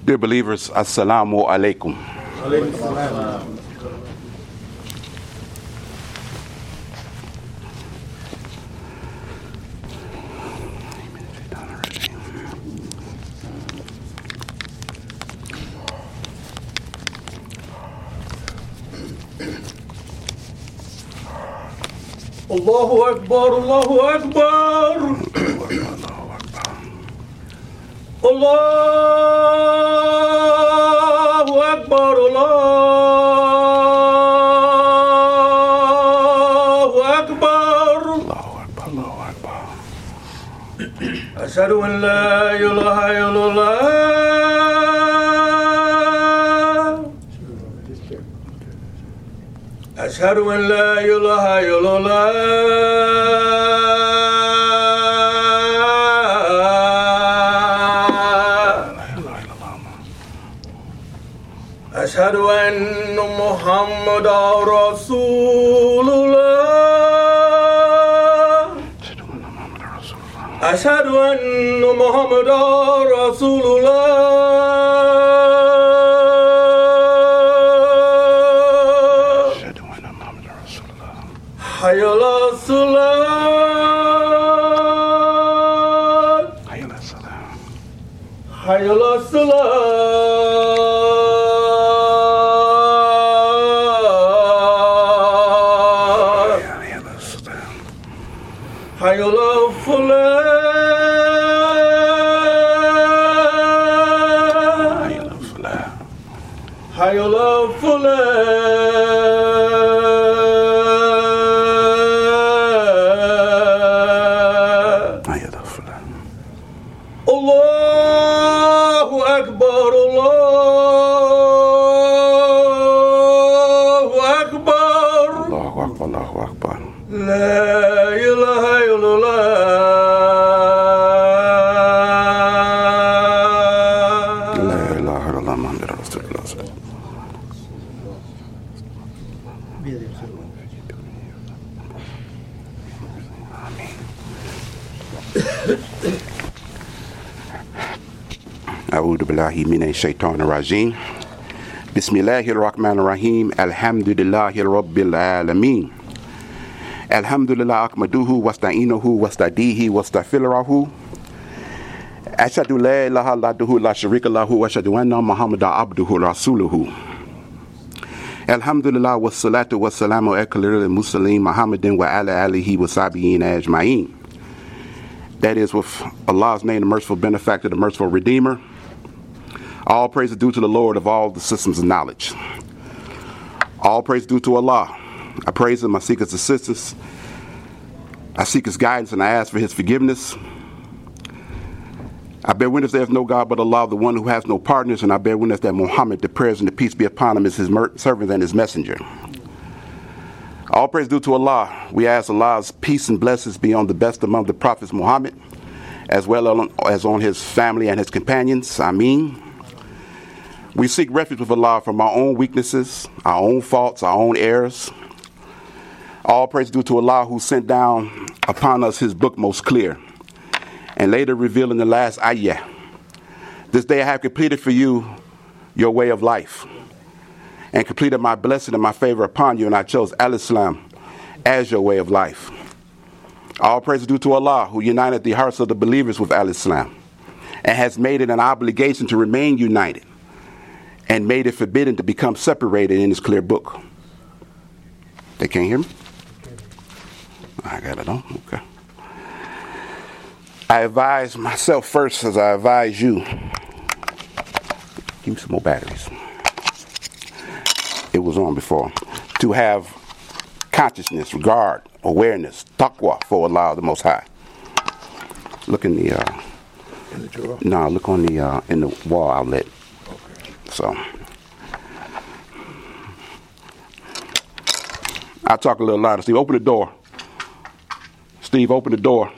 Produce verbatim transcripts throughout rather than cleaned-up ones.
Dear believers, assalamu alaikum. Allahu Akbar, Allahu Akbar. Allahu Akbar, Allahu Akbar. Allahu Akbar, Allahu Akbar. Ashhadu an la ilaha illallah. Ashhadu an la ilaha illallah. Ashhadu anna Muhammadan Rasulullah. Ashhadu anna Muhammadan Rasulullah. Ashhadu anna Muhammadan Rasulullah. Hayya ala salat. Hayya ala salam. Hayya ala salat. Hayya ala falah. Hayya ala falah. Hayya ala falah. Hayya ala falah. Allahu Akbar, Allahu Akbar. Allahu Akbar, Allahu Akbar. La ilaha illallah. La ilaha illallah Muhammadur Rasulullah. أعوذ بالله من الشيطان الرجيم بسم الله الرحمن الرحيم الحمد لله رب العالمين الحمد لله أحمده واستعينه واستهديه واستغفره أشهد لا إله إلا الله لا شريك له وأشهد أن محمدا عبده ورسوله الحمد لله والصلاة والسلام على المرسلين محمد وعلى آله وصحبه أجمعين. That is with Allah's name, the merciful benefactor, the merciful redeemer. All praise is due to the Lord of all the systems of knowledge. All praise is due to Allah. I praise Him, I seek His assistance, I seek His guidance, and I ask for His forgiveness. I bear witness there is no God but Allah, the one who has no partners, and I bear witness that Muhammad, the prayers and the peace be upon him, is His mer- servant and His messenger. All praise due to Allah. We ask Allah's peace and blessings be on the best among the prophets Muhammad, as well as on his family and his companions. Ameen. We seek refuge with Allah from our own weaknesses, our own faults, our own errors. All praise due to Allah, who sent down upon us His book most clear, and later revealed in the last ayah, this day I have completed for you your way of life, and completed my blessing and my favor upon you, and I chose Al-Islam as your way of life. All praise is due to Allah, who united the hearts of the believers with Al-Islam, and has made it an obligation to remain united, and made it forbidden to become separated in His clear book. They can't hear me? I got it on. Okay. I advise myself first as I advise you. Give me some more batteries. It was on before. To have consciousness, regard, awareness, taqwa for Allah the Most High. Look in the uh, in the drawer. No, look on the uh, in the wall outlet. Okay. So I'll talk a little louder. Steve, open the door. Steve, open the door.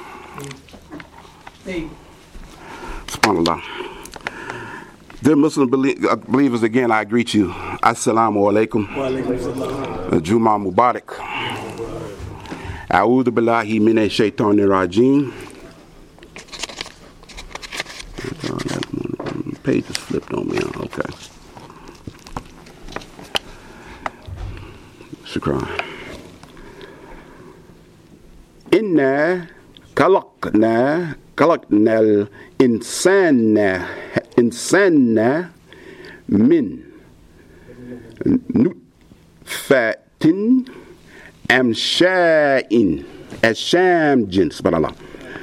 Steve. SubhanAllah. Dear Muslim belie- uh, believers, again, I greet you. Assalamu alaikum. Wa alaikum salam. Juma Mubarak. A'udhu billahi minash shaitanir rajim. page is flipped on me. Okay. Shukran. Inna khalaqna khalaqnal insana insana min nutfatin amsha'in ashamjin. Subhanallah.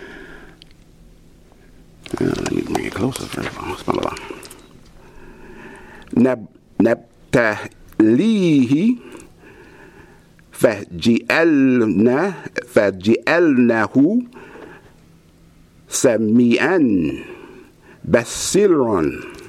Uh, let me bring it closer. Subhanallah. Nab nabtalihi فجعلنا فجعلناه سميعا بصيرا.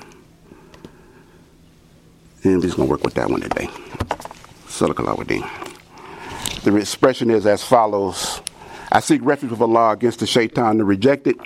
And we're just going to work with that one today. Sadaqallahu. The expression is as follows. I seek refuge with Allah against the shaitan to reject it.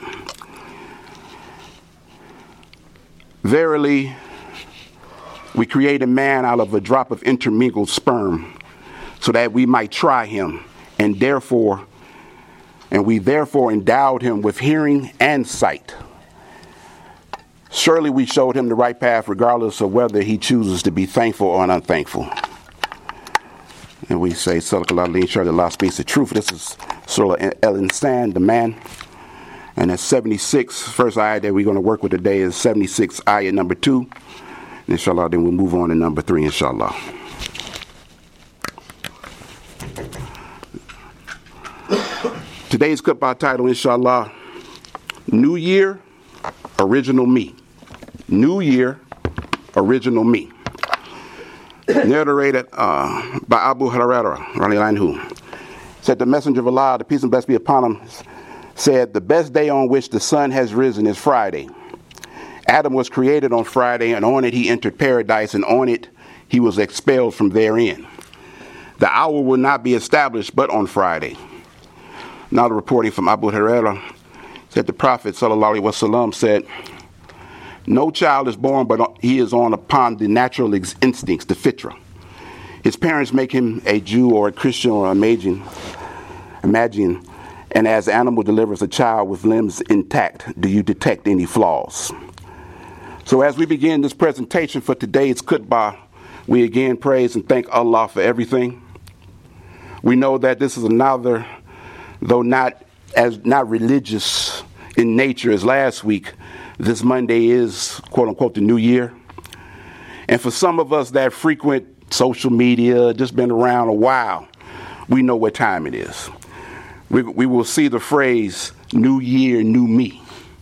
Verily, we created man out of a drop of intermingled sperm, so that we might try him, and therefore, and we therefore endowed him with hearing and sight. Surely we showed him the right path, regardless of whether he chooses to be thankful or unthankful. And we say, Sadaqallahu, surely Allah speaks the truth. This is Surah Al-Insan, the man. And that's seventy-six. First ayah that we're going to work with today is seventy-six, ayah number two. Inshallah, then we'll move on to number three, inshallah. Today's khutbah title, inshallah, New Year, Original Me. New Year, Original Me. Narrated uh, by Abu Hurairah, radiallahu anhu, said the Messenger of Allah, the peace and blessings be upon him, said, the best day on which the sun has risen is Friday. Adam was created on Friday, and on it he entered paradise, and on it he was expelled from therein. The hour will not be established but on Friday. Now the reporting from Abu Hurairah said the Prophet sallallahu alaihi wasallam said, no child is born, but he is on upon the natural instincts, the fitra. His parents make him a Jew or a Christian or a Magian, imagine, and as the animal delivers a child with limbs intact, do you detect any flaws? So as we begin this presentation for today's khutbah, we again praise and thank Allah for everything. We know that this is another, though not as not religious in nature as last week, this Monday is, quote unquote, the new year. And for some of us that frequent social media, just been around a while, we know what time it is. We, we will see the phrase, new year, new me.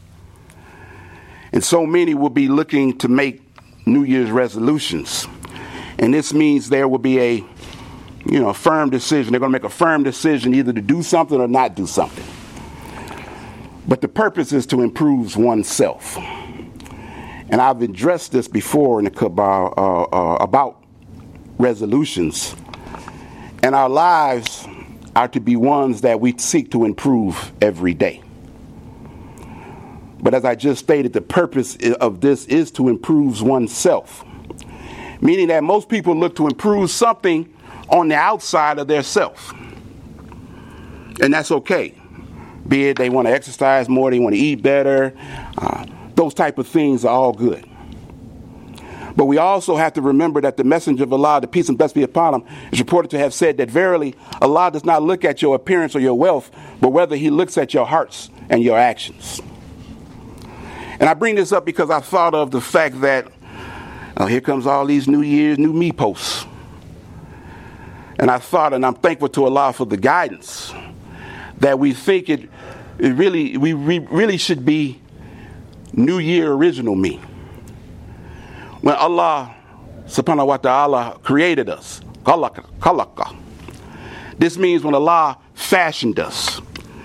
And so many will be looking to make New Year's resolutions. And this means there will be a, you know, a firm decision. They're going to make a firm decision either to do something or not do something. But the purpose is to improve oneself. And I've addressed this before in the khutbah uh, uh, about resolutions. And our lives are to be ones that we seek to improve every day. But as I just stated, the purpose of this is to improve oneself. Meaning that most people look to improve something on the outside of their self. And that's okay. Be it they want to exercise more, they want to eat better, uh, those type of things are all good. But we also have to remember that the Messenger of Allah, the peace and blessings be upon him, is reported to have said that verily Allah does not look at your appearance or your wealth, but whether he looks at your hearts and your actions. And I bring this up because I thought of the fact that uh, here comes all these New Year's, new me posts. And I thought, and I'm thankful to Allah for the guidance, that we think it, it really, we re- really should be New Year original me. When Allah subhanahu wa ta'ala created us, khalaqa, khalaqa. This means when Allah fashioned us.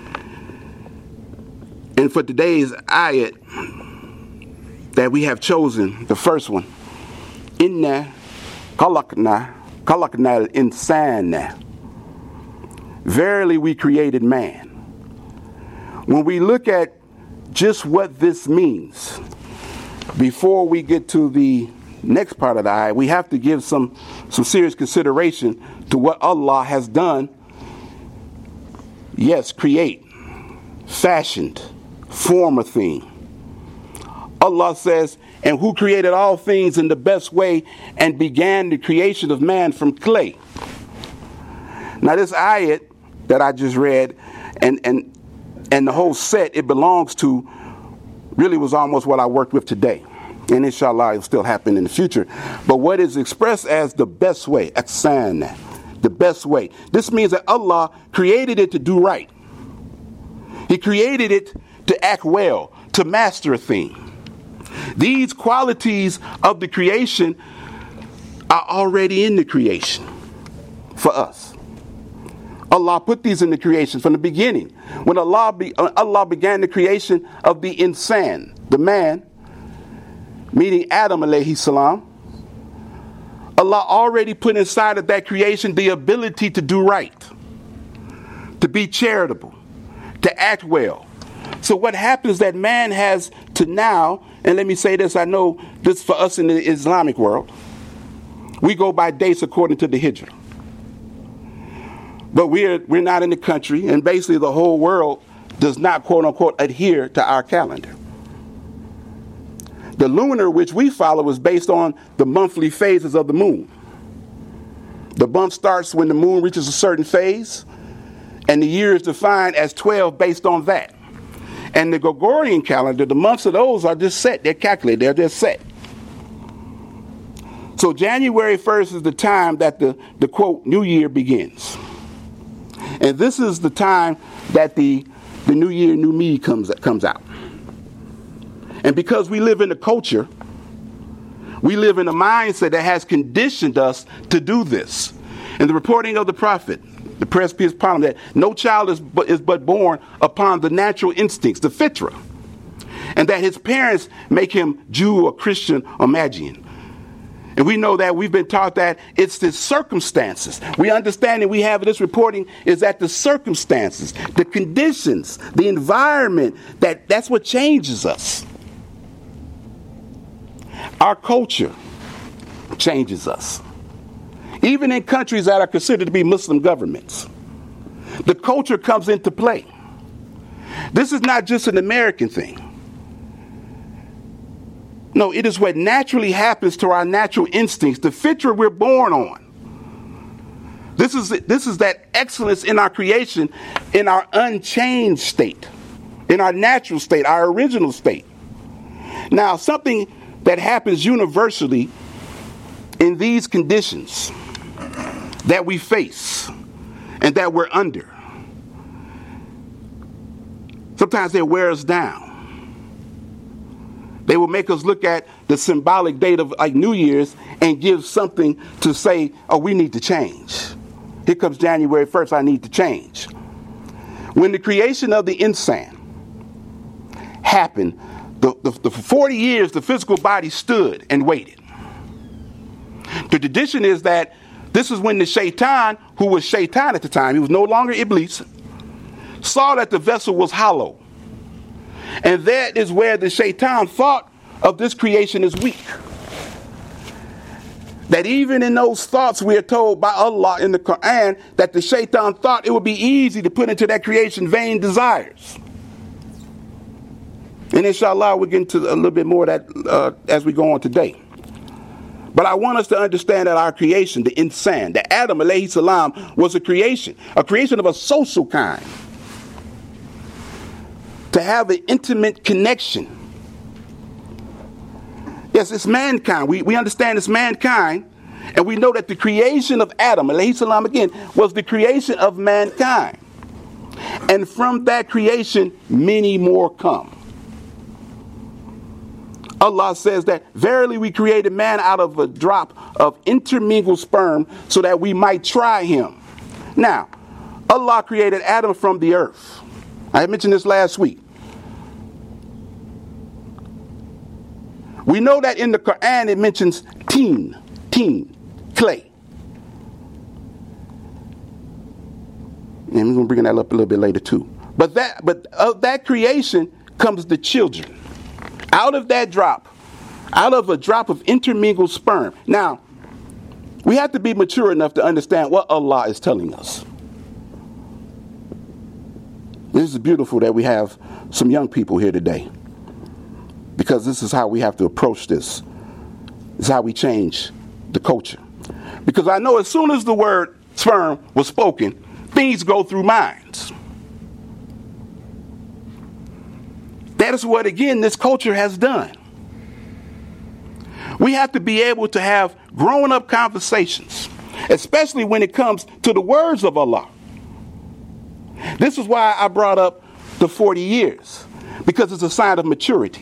And for today's ayat that we have chosen, the first one, inna khalaqna khalaqna al-insana. Verily we created man. When we look at just what this means, before we get to the next part of the ayah, we have to give some, some serious consideration to what Allah has done. Yes, create, fashioned, form a thing. Allah says, and who created all things in the best way and began the creation of man from clay. Now this ayat that I just read and, and, and the whole set it belongs to really was almost what I worked with today. And inshallah it'll still happen in the future. But what is expressed as the best way, ihsan, the best way. This means that Allah created it to do right. He created it to act well, to master a thing. These qualities of the creation are already in the creation for us. Allah put these in the creation from the beginning. When Allah, be, Allah began the creation of the insan, the man, meaning Adam alayhi salam, Allah already put inside of that creation the ability to do right, to be charitable, to act well. So what happens that man has to now, and let me say this, I know this for us in the Islamic world, we go by dates according to the Hijrah. But we're we're not in the country, and basically the whole world does not, quote unquote, adhere to our calendar. The lunar, which we follow, is based on the monthly phases of the moon. The month starts when the moon reaches a certain phase, and the year is defined as twelve based on that. And the Gregorian calendar, the months of those are just set. They're calculated. They're just set. So January first is the time that the, the quote, new year begins. And this is the time that the, the new year, new me comes, comes out. And because we live in a culture, we live in a mindset that has conditioned us to do this. And the reporting of the Prophet, the prayer peace upon him, that no child is but, is but born upon the natural instincts, the fitra, and that his parents make him Jew or Christian or Magian. And we know that we've been taught that it's the circumstances. We understand that we have this reporting is that the circumstances, the conditions, the environment, that that's what changes us. Our culture changes us. Even in countries that are considered to be Muslim governments, the culture comes into play. This is not just an American thing. No, it is what naturally happens to our natural instincts, the fitra we're born on. This is, this is that excellence in our creation, in our unchanged state, in our natural state, our original state. Now, something that happens universally in these conditions that we face and that we're under, sometimes they wear us down. They will make us look at the symbolic date of like New Year's and give something to say, oh, we need to change. Here comes January first, I need to change. When the creation of the insan happened, the, the, the, for forty years, the physical body stood and waited. The tradition is that this is when the shaitan, who was shaitan at the time, he was no longer Iblis, saw that the vessel was hollow. And that is where the shaitan thought of this creation is weak. That even in those thoughts we are told by Allah in the Quran that the shaitan thought it would be easy to put into that creation vain desires. And inshallah we'll get into a little bit more of that uh, as we go on today. But I want us to understand that our creation, the insan, the Adam alayhi salam, was a creation, a creation of a social kind. To have an intimate connection. Yes, it's mankind. We, we understand it's mankind. And we know that the creation of Adam, alayhi salam again, was the creation of mankind. And from that creation, many more come. Allah says that, verily we created man out of a drop of intermingled sperm so that we might try him. Now, Allah created Adam from the earth. I mentioned this last week. We know that in the Quran it mentions teen, teen, clay. And we're going to bring that up a little bit later too. But that, but of that creation comes the children. Out of that drop, out of a drop of intermingled sperm. Now, we have to be mature enough to understand what Allah is telling us. This is beautiful that we have some young people here today. because this is how we have to approach this. This is how we change the culture. Because I know as soon as the word sperm was spoken, things go through minds. That is what, again, this culture has done. We have to be able to have grown-up conversations, especially when it comes to the words of Allah. This is why I brought up the forty years, because it's a sign of maturity.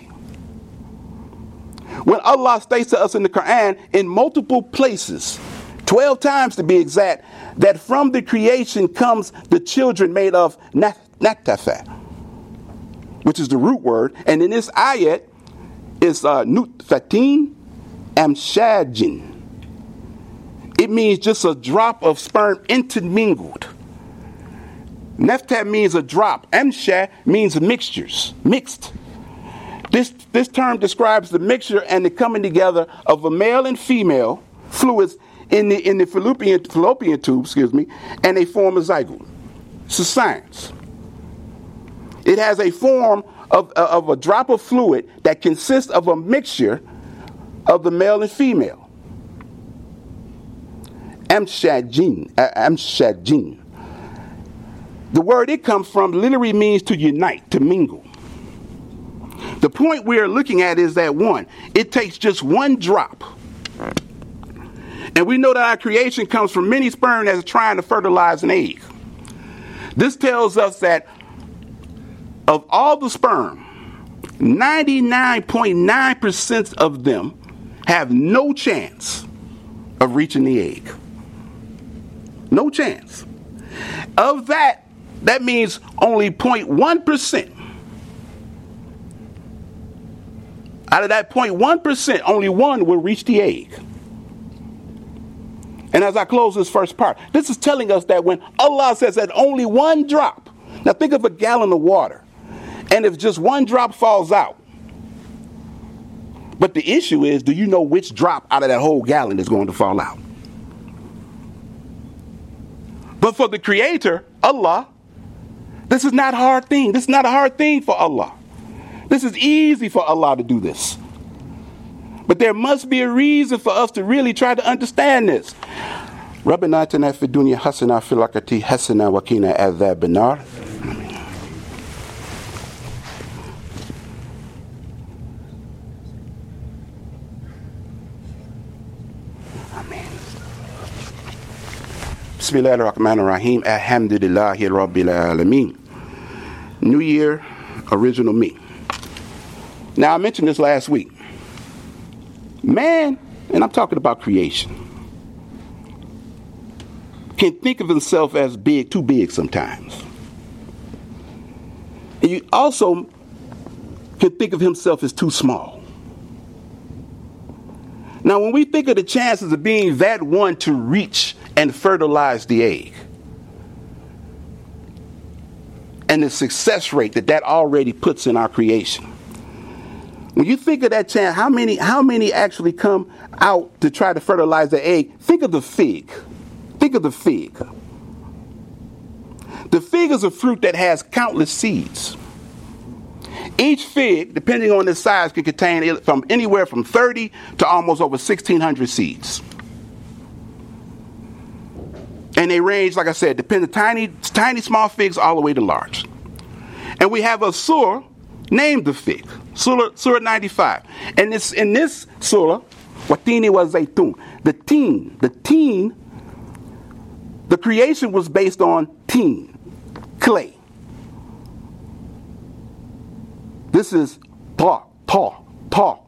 When Allah states to us in the Quran in multiple places, twelve times to be exact, that from the creation comes the children made of natafah, which is the root word, and in this ayat is uh, nutfatin amshajin. It means just a drop of sperm intermingled. Neftah means a drop. Amshah means mixtures, mixed. This this term describes the mixture and the coming together of a male and female fluids in the in the fallopian fallopian tube, excuse me, and they form a zygote. It's a science. It has a form of, of a drop of fluid that consists of a mixture of the male and female. Amshajin, uh, amshajin. The word it comes from literally means to unite, to mingle. The point we're looking at is that one, it takes just one drop. And we know that our creation comes from many sperm that are trying to fertilize an egg. This tells us that of all the sperm, ninety-nine point nine percent of them have no chance of reaching the egg. No chance. Of that, that means only zero point one percent. Out of that zero point one percent, only one will reach the egg. And as I close this first part, this is telling us that when Allah says that only one drop, now think of a gallon of water, and if just one drop falls out, but the issue is, do you know which drop out of that whole gallon is going to fall out? But for the Creator, Allah, this is not a hard thing. This is not a hard thing for Allah. This is easy for Allah to do this. But there must be a reason for us to really try to understand this. رَبَّنَا آتِنَا فِي الدُّنْيَا حَسَنَةً وَفِي الْآخِرَةِ حَسَنَةً وَقِنَا عَذَابَ النَّارِ. Bismillahir Rahmanir Rahim. Alhamdulillahi Rabbil Alameen. New Year, original me. Now, I mentioned this last week. Man, and I'm talking about creation, can think of himself as big, too big sometimes. And you also can think of himself as too small. Now, when we think of the chances of being that one to reach and fertilize the egg, and the success rate that that already puts in our creation, when you think of that chance, how many how many actually come out to try to fertilize the egg? Think of the fig. Think of the fig. The fig is a fruit that has countless seeds. Each fig, depending on its size, can contain from anywhere from thirty to almost over sixteen hundred seeds. And they range, like I said, depending tiny, tiny small figs all the way to large. And we have a surah named the fig, Surah, surah ninety-five. And this, in this surah, Watini wa Zaytun, the teen, the teen, the creation was based on teen, clay. This is ta, ta, ta,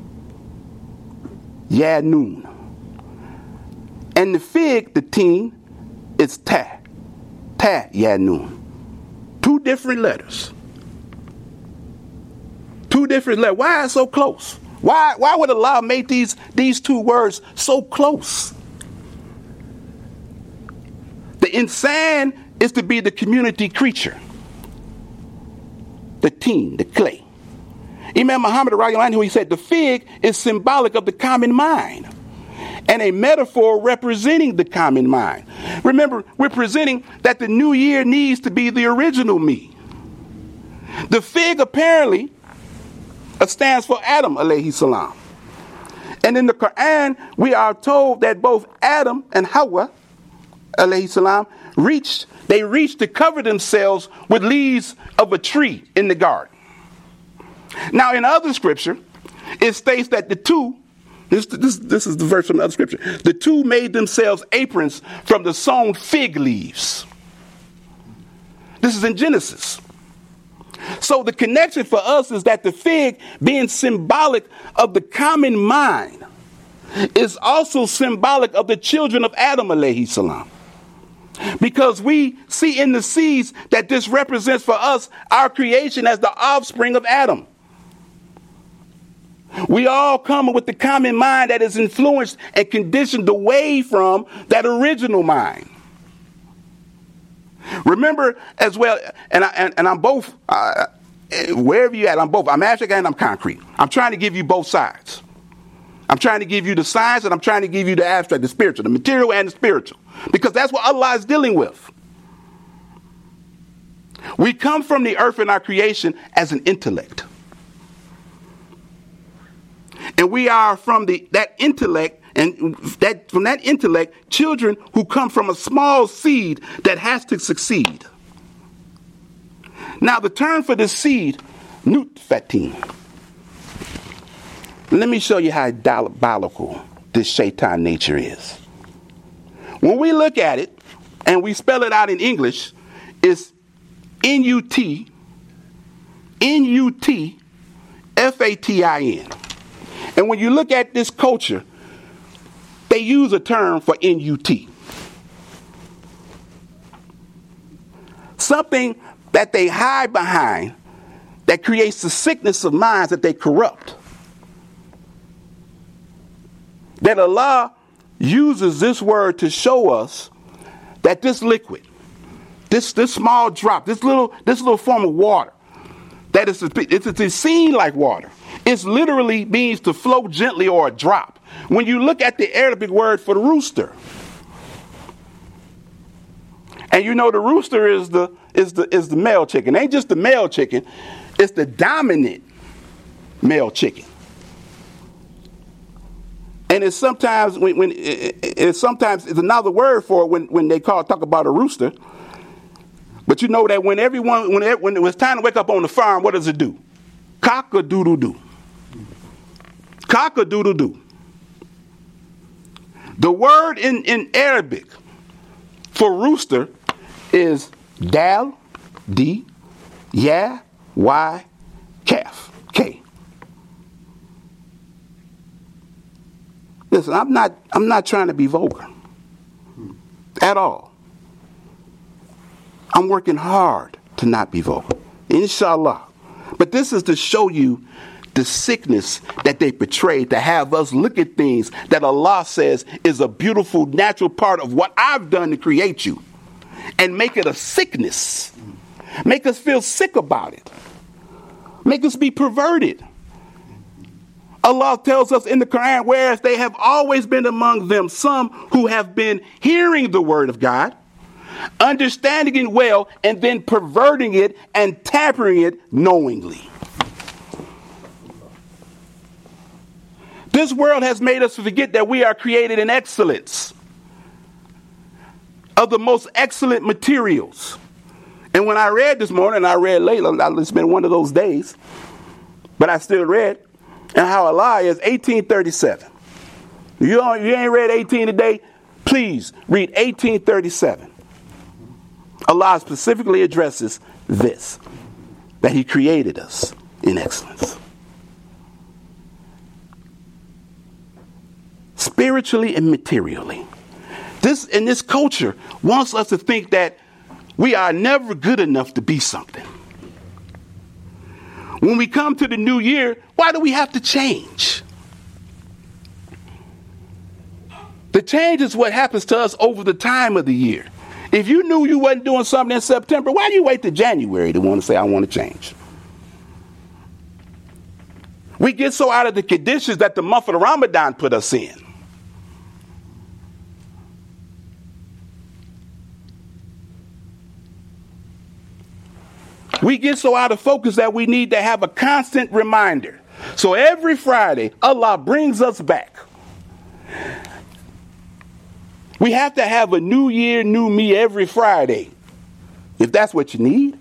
ya noon. And the fig, the teen, is ta, ta, ya noon. Two different letters. Two different letters. Why so close? Why why would Allah make these, these two words so close? The insan is to be the community creature. The teen, the clay. Imam Muhammad, he said, the fig is symbolic of the common mind and a metaphor representing the common mind. Remember, we're presenting that the new year needs to be the original me. The fig apparently It stands for Adam alayhi salam. And in the Quran, we are told that both Adam and Hawa alayhi salam reached, they reached to cover themselves with leaves of a tree in the garden. Now in other scripture, it states that the two, this, this, this is the verse from the other scripture, the two made themselves aprons from the sown fig leaves. This is in Genesis. So the connection for us is that the fig, being symbolic of the common mind, is also symbolic of the children of Adam alayhi salam. Because we see in the seeds that this represents for us our creation as the offspring of Adam. We all come with the common mind that is influenced and conditioned away from that original mind. Remember as well, and, I, and, and I'm both, uh, wherever you're at, I'm both, I'm abstract and I'm concrete. I'm trying to give you both sides. I'm trying to give you the science and I'm trying to give you the abstract, the spiritual, the material and the spiritual. Because that's what Allah is dealing with. We come from the earth in our creation as an intellect. And we are from the that intellect, and that from that intellect, children who come from a small seed that has to succeed. Now the term for this seed, nutfatin. Let me show you how diabolical this shaitan nature is. When we look at it, and we spell it out in English, it's N U T, N U T, F A T I N. And when you look at this culture, they use a term for N U T. Something that they hide behind that creates the sickness of minds that they corrupt. That Allah uses this word to show us that this liquid, this this small drop, this little this little form of water, that is it's, it's seen like water. It literally means to flow gently or a drop. When you look at the Arabic word for the rooster, and you know the rooster is the is the is the male chicken. It ain't just the male chicken, it's the dominant male chicken. And it's sometimes when, when it, it's sometimes it's another word for it when, when they call talk about a rooster. But you know that when everyone when it, when it was time to wake up on the farm, what does it do? Cock-a-doodle-doo. Cock-a-doodle-doo. The word in, in Arabic for rooster is dal, d, ya, y, kaf, k. Listen, I'm not I'm not trying to be vulgar at all. I'm working hard to not be vulgar, inshallah. But this is to show you the sickness that they portray, to have us look at things that Allah says is a beautiful, natural part of what I've done to create you, and make it a sickness. Make us feel sick about it. Make us be perverted. Allah tells us in the Quran, whereas they have always been among them some who have been hearing the word of God, understanding it well, and then perverting it and tampering it knowingly. This world has made us forget that we are created in excellence, of the most excellent materials. And when I read this morning, I read later, it's been one of those days, but I still read, and how Allah is eighteen thirty-seven. You, don't, you ain't read eighteen today? Please read eighteen thirty-seven. Allah specifically addresses this, that he created us in excellence. Spiritually and materially. This in this culture wants us to think that we are never good enough to be something. When we come to the new year, why do we have to change? The change is what happens to us over the time of the year. If you knew you wasn't doing something in September, why do you wait to January to want to say, I want to change? We get so out of the conditions that the month of Ramadan put us in. We get so out of focus that we need to have a constant reminder So every Friday, Allah brings us back. We have to have a new year, new me every Friday, if that's what you need.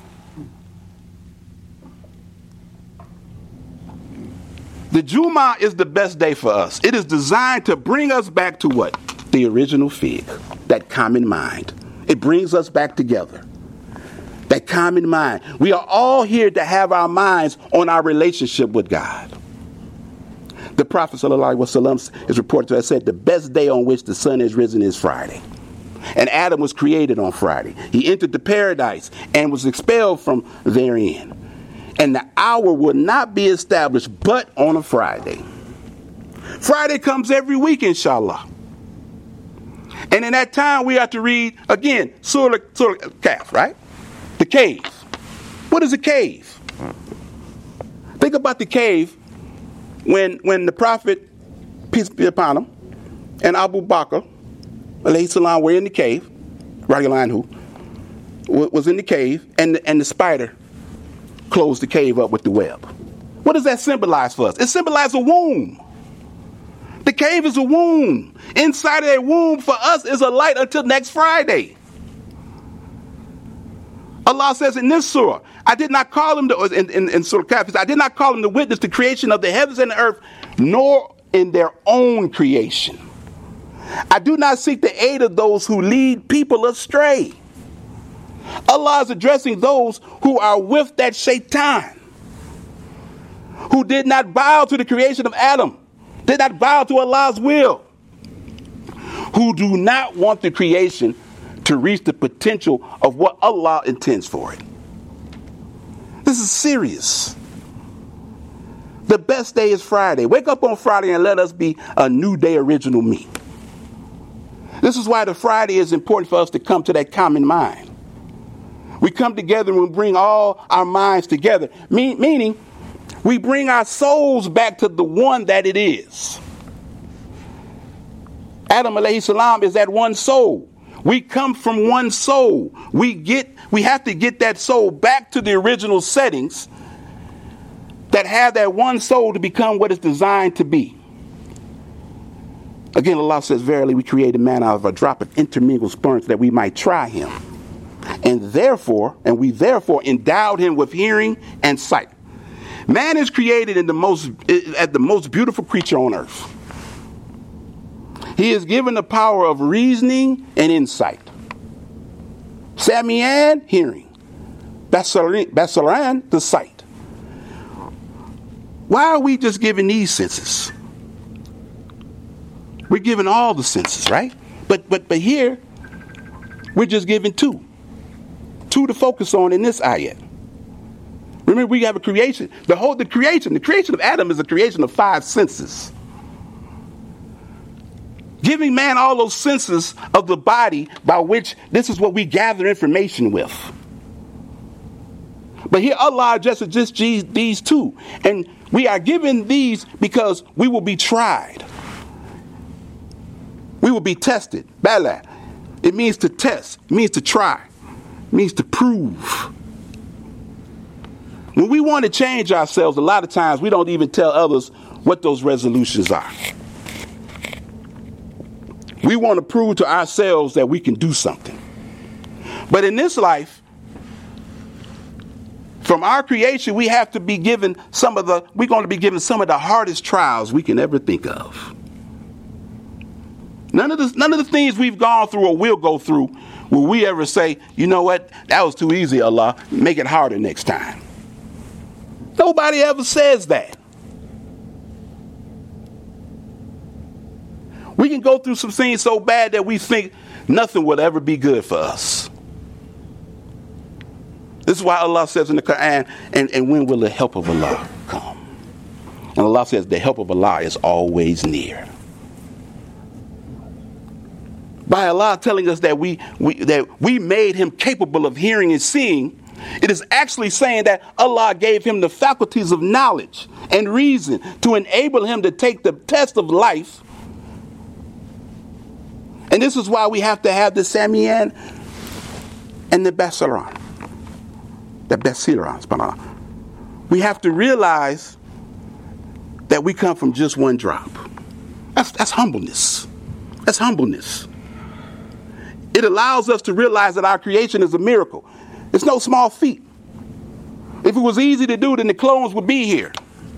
The Jummah is the best day for us. It is designed to bring us back to what? The original fig, that common mind. It brings us back together. That common mind. We are all here to have our minds on our relationship with God. The Prophet ﷺ is reported to have said the best day on which the sun is risen is Friday. And Adam was created on Friday. He entered the paradise and was expelled from therein. And the hour will not be established but on a Friday. Friday comes every week, inshallah. And in that time, we have to read, again, Surah Al-Kahf, right? The cave. What is a cave? Think about the cave when when the Prophet, peace be upon him, and Abu Bakr, alayhi salam, were in the cave, radiallahu anhu, was in the cave, and the, and the spider closed the cave up with the web. What does that symbolize for us? It symbolizes a womb. The cave is a womb. Inside of that womb for us is a light until next Friday. Allah says in this surah, I did not call him, to, in, in, in Surah Al-Kahf, I did not call him to witness the creation of the heavens and the earth, nor in their own creation. I do not seek the aid of those who lead people astray. Allah is addressing those who are with that shaitan, who did not bow to the creation of Adam, did not bow to Allah's will, who do not want the creation to reach the potential of what Allah intends for it. This is serious. The best day is Friday. Wake up on Friday and let us be a new day original me. This is why the Friday is important for us to come to that common mind. We come together and we bring all our minds together, mean, meaning we bring our souls back to the one that it is. Adam alayhi salam is that one soul. We come from one soul. We get, we have to get that soul back to the original settings that have that one soul to become what it's designed to be. Again, Allah says, verily we created man out of a drop of intermingled sperm so that we might try him. And therefore, and we therefore endowed him with hearing and sight. Man is created in the most, as the most beautiful creature on earth. He is given the power of reasoning and insight. Samian, hearing. Basaran, the sight. Why are we just giving these senses? We're giving all the senses, right? But but but here, we're just giving two. Two to focus on in this ayat. Remember, we have a creation. The whole the creation, the creation of Adam is a creation of five senses. Giving man all those senses of the body by which this is what we gather information with. But here Allah addresses just these two. And we are given these because we will be tried. We will be tested. Bala. It means to test. It means to try. It means to prove. When we want to change ourselves, a lot of times we don't even tell others what those resolutions are. We want to prove to ourselves that we can do something. But in this life, from our creation, we have to be given some of the, we're going to be given some of the hardest trials we can ever think of. None of the, none of the things we've gone through or will go through will we ever say, you know what, that was too easy, Allah, make it harder next time. Nobody ever says that. We can go through some things so bad that we think nothing will ever be good for us. This is why Allah says in the Quran, and, and when will the help of Allah come? And Allah says the help of Allah is always near. By Allah telling us that we, we that we made him capable of hearing and seeing, it is actually saying that Allah gave him the faculties of knowledge and reason to enable him to take the test of life. And this is why we have to have the Samian and the Basiran. The Basiran. We have to realize that we come from just one drop. That's, that's humbleness. That's humbleness. It allows us to realize that our creation is a miracle. It's no small feat. If it was easy to do, then the clones would be here.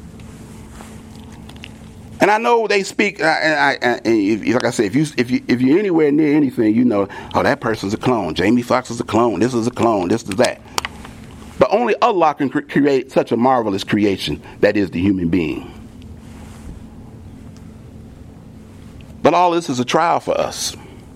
And I know they speak, uh, and, I, and if, like I said, if you if you if you're anywhere near anything, you know, oh, that person's a clone. Jamie Foxx is a clone. This is a clone. This is that. But only Allah can cre- create such a marvelous creation that is the human being. But all this is a trial for us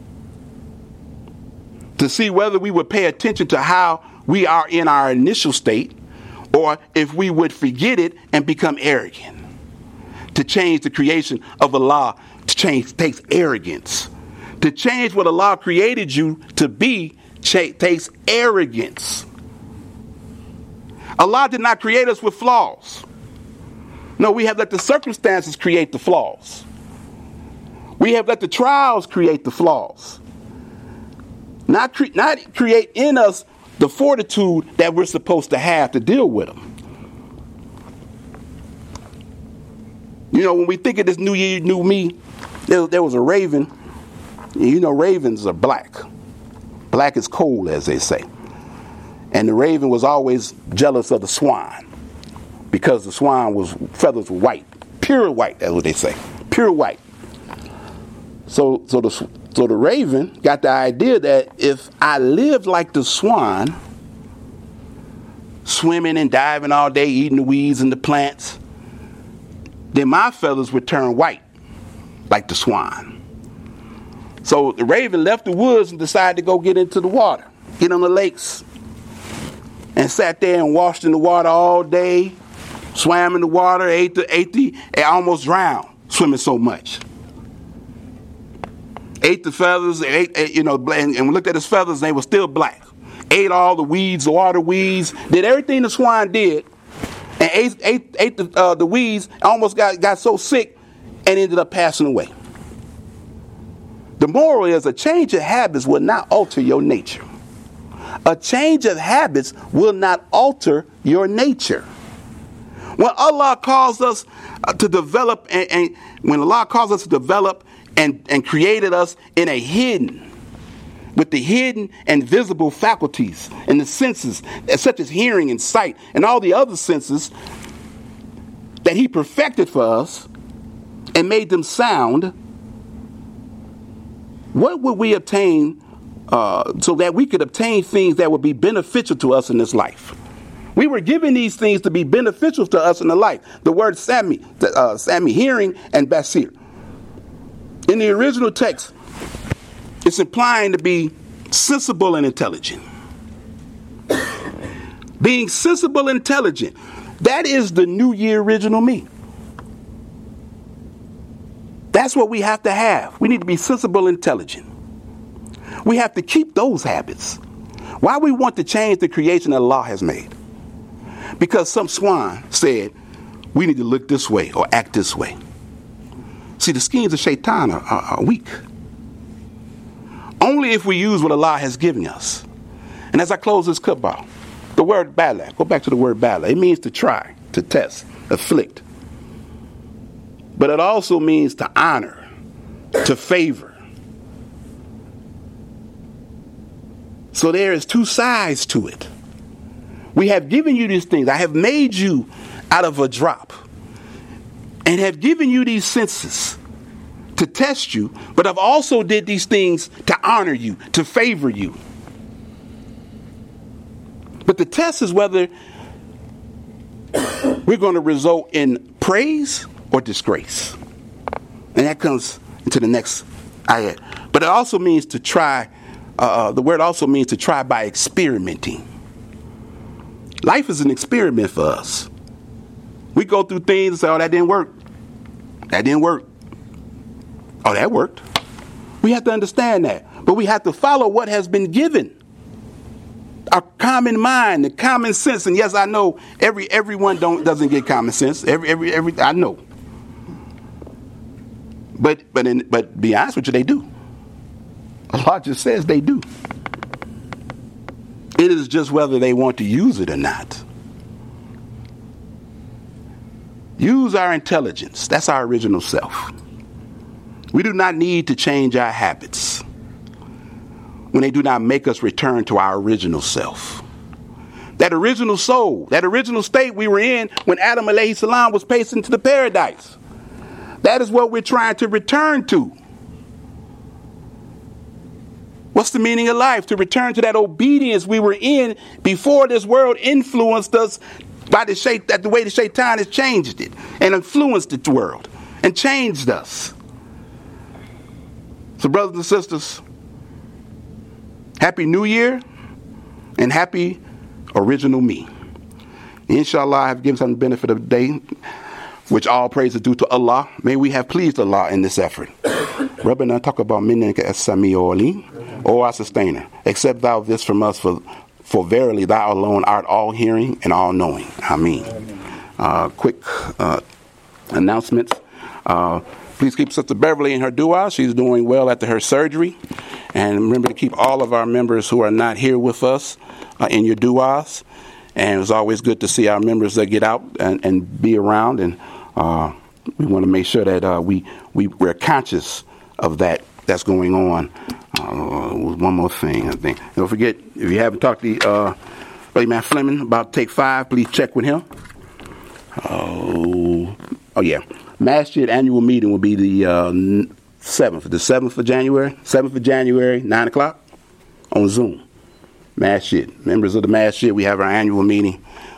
to see whether we would pay attention to how we are in our initial state, or if we would forget it and become arrogant. To change the creation of Allah to change takes arrogance. To change what Allah created you to be cha- takes arrogance. Allah did not create us with flaws. No, we have let the circumstances create the flaws. We have let the trials create the flaws. Not, cre- not create in us the fortitude that we're supposed to have to deal with them. You know, when we think of this new year, new me, there, there was a raven. You know, ravens are black. Black is cold, as they say. And the raven was always jealous of the swan because the swan was feathers were white, pure white. That's what they say, pure white. So, so the so the raven got the idea that if I lived like the swan, swimming and diving all day, eating the weeds and the plants, then my feathers would turn white like the swan. So the raven left the woods and decided to go get into the water, get on the lakes, and sat there and washed in the water all day, swam in the water, ate the, ate the, and almost drowned swimming so much. Ate the feathers, ate, ate, you know, and, and looked at his feathers, and they were still black. Ate all the weeds, the water weeds, did everything the swan did, and ate, ate, ate the, uh, the weeds, almost got, got so sick, and ended up passing away. The moral is a change of habits will not alter your nature. A change of habits will not alter your nature. When Allah calls us uh, to develop, and, and when Allah calls us to develop and, and created us in a hidden, with the hidden and visible faculties and the senses, such as hearing and sight and all the other senses that He perfected for us and made them sound, what would we obtain uh, so that we could obtain things that would be beneficial to us in this life? We were given these things to be beneficial to us in the life. The word Sami, uh, Sami, hearing, and Basir. In the original text, it's implying to be sensible and intelligent. Being sensible and intelligent, that is the New Year original me. That's what we have to have. We need to be sensible and intelligent. We have to keep those habits. Why we want to change the creation that Allah has made? Because some swan said, we need to look this way or act this way. See, the schemes of Shaitan are, are, are weak. Only if we use what Allah has given us. And as I close this khutbah, the word bala, go back to the word bala. It means to try, to test, afflict. But it also means to honor, to favor. So there is two sides to it. We have given you these things. I have made you out of a drop and have given you these senses to test you, but I've also did these things to honor you, to favor you. But the test is whether we're going to result in praise or disgrace. And that comes into the next ayat. But it also means to try, uh, the word also means to try by experimenting. Life is an experiment for us. We go through things and say, oh, that didn't work. That didn't work. Oh, that worked. We have to understand that. But we have to follow what has been given. Our common mind, the common sense. And yes, I know every everyone don't doesn't get common sense. Every every every I know. But but in, but be honest with you, they do. Allah just says they do. It is just whether they want to use it or not. Use our intelligence. That's our original self. We do not need to change our habits when they do not make us return to our original self. That original soul, that original state we were in when Adam alayhi salam was placed into the paradise. That is what we're trying to return to. What's the meaning of life? To return to that obedience we were in before this world influenced us by the shape that the way the shaitan has changed it and influenced the world and changed us. So brothers and sisters, Happy New Year and happy original me. Inshallah, I have given some benefit of the day, which all praise is due to Allah. May we have pleased Allah in this effort. Rabbana talk about minnika as-sami'u alim, O our sustainer. Accept thou this from us, for for verily thou alone art all hearing and all knowing. Ameen. Uh, quick uh, announcements. Uh, please keep Sister Beverly in her dua. She's doing well after her surgery. And remember to keep all of our members who are not here with us uh, in your duas. And it's always good to see our members that get out and, and be around. And uh, we want to make sure that uh, we, we, we're conscious of that that's going on. Uh, one more thing, I think. Don't forget, if you haven't talked to uh, Brother Man Fleming about Take Five, please check with him. Oh, oh yeah. Masjid annual meeting will be the uh, seventh, the seventh of January, seventh of January, nine o'clock on Zoom. Masjid. Members of the Masjid, we have our annual meeting.